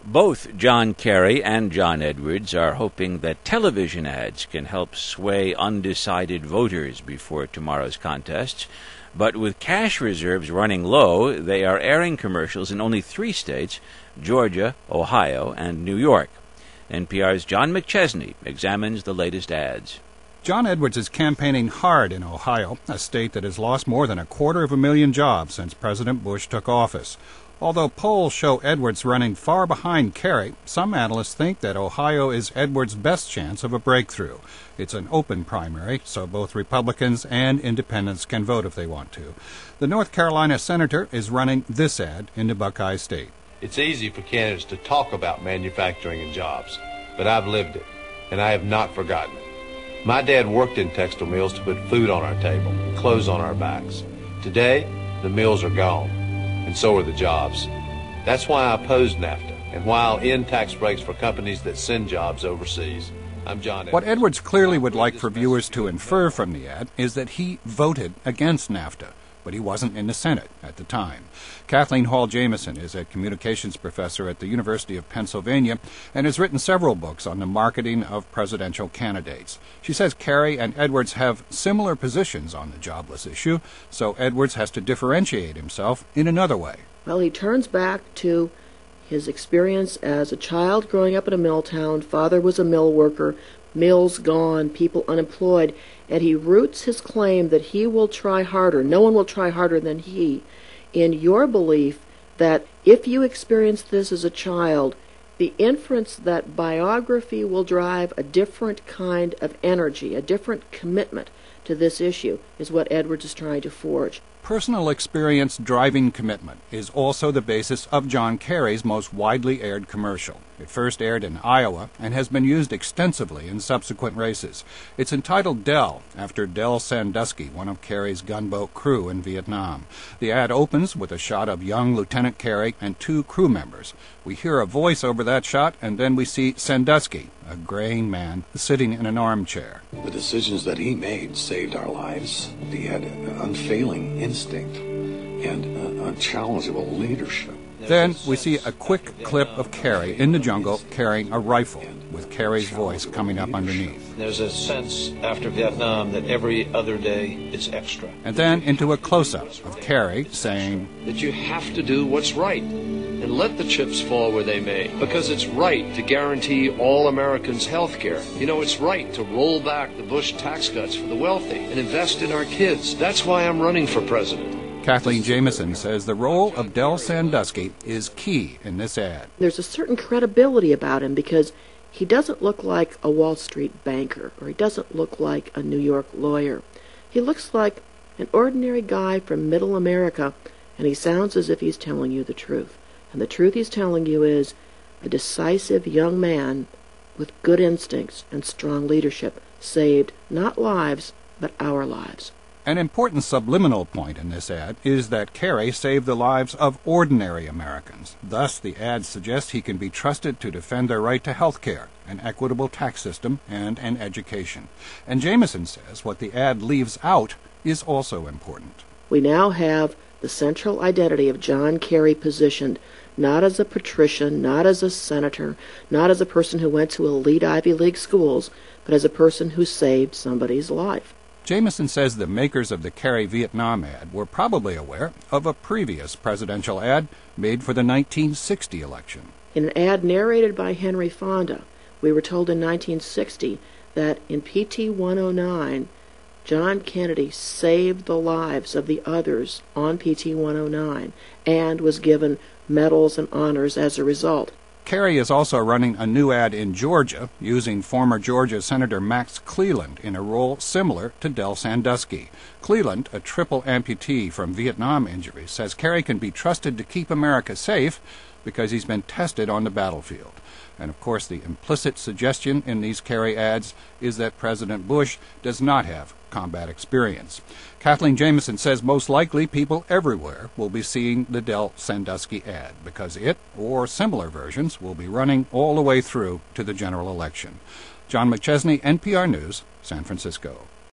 Both John Kerry and John Edwards are hoping that television ads can help sway undecided voters before tomorrow's contests. But with cash reserves running low, they are airing commercials in only 3 states, Georgia, Ohio, and New York. NPR's John McChesney examines the latest ads. John Edwards is campaigning hard in Ohio, a state that has lost more than 250,000 jobs since President Bush took office. Although polls show Edwards running far behind Kerry, some analysts think that Ohio is Edwards' best chance of a breakthrough. It's an open primary, so both Republicans and independents can vote if they want to. The North Carolina senator is running this ad into Buckeye State. It's easy for candidates to talk about manufacturing and jobs, but I've lived it, and I have not forgotten it. My dad worked in textile mills to put food on our table, clothes on our backs. Today, the mills are gone, and so are the jobs. That's why I opposed NAFTA, and why I'll end tax breaks for companies that send jobs overseas. I'm John Edwards. What Edwards clearly would like for viewers to infer from the ad is that he voted against NAFTA, but he wasn't in the Senate at the time. Kathleen Hall Jamieson is a communications professor at the University of Pennsylvania and has written several books on the marketing of presidential candidates. She says Kerry and Edwards have similar positions on the jobless issue, so Edwards has to differentiate himself in another way. Well, he turns back to his experience as a child growing up in a mill town. Father was a mill worker, mills gone, people unemployed, and he roots his claim that he will try harder, no one will try harder than he, in your belief that if you experienced this as a child, the inference that biography will drive a different kind of energy, a different commitment to this issue, is what Edwards is trying to forge. Personal experience driving commitment is also the basis of John Kerry's most widely aired commercial. It first aired in Iowa and has been used extensively in subsequent races. It's entitled Dell, after Del Sandusky, one of Kerry's gunboat crew in Vietnam. The ad opens with a shot of young Lieutenant Kerry and 2 crew members. We hear a voice over that shot, and then we see Sandusky, a graying man, sitting in an armchair. The decisions that he made saved our lives. He had an unfailing instinct and unchallengeable leadership. Then we see a quick clip of Kerry in the jungle carrying a rifle, with Kerry's voice coming up underneath. There's a sense after Vietnam that every other day is extra. And then into a close-up of Kerry saying that you have to do what's right and let the chips fall where they may, because it's right to guarantee all Americans health care. You know, it's right to roll back the Bush tax cuts for the wealthy and invest in our kids. That's why I'm running for president. Kathleen Jamieson says the role of Del Sandusky is key in this ad. There's a certain credibility about him because he doesn't look like a Wall Street banker, or he doesn't look like a New York lawyer. He looks like an ordinary guy from middle America, and he sounds as if he's telling you the truth. And the truth he's telling you is a decisive young man with good instincts and strong leadership saved not lives, but our lives. An important subliminal point in this ad is that Kerry saved the lives of ordinary Americans. Thus, the ad suggests he can be trusted to defend their right to health care, an equitable tax system, and an education. And Jamieson says what the ad leaves out is also important. We now have the central identity of John Kerry positioned not as a patrician, not as a senator, not as a person who went to elite Ivy League schools, but as a person who saved somebody's life. Jamieson says the makers of the Kerry Vietnam ad were probably aware of a previous presidential ad made for the 1960 election. In an ad narrated by Henry Fonda, we were told in 1960 that in PT 109, John Kennedy saved the lives of the others on PT 109 and was given medals and honors as a result. Kerry is also running a new ad in Georgia using former Georgia Senator Max Cleland in a role similar to Del Sandusky. Cleland, a triple amputee from Vietnam injuries, says Kerry can be trusted to keep America safe because he's been tested on the battlefield. And of course, the implicit suggestion in these Kerry ads is that President Bush does not have combat experience. Kathleen Jamieson says most likely people everywhere will be seeing the Del Sandusky ad because it, or similar versions, will be running all the way through to the general election. John McChesney, NPR News, San Francisco.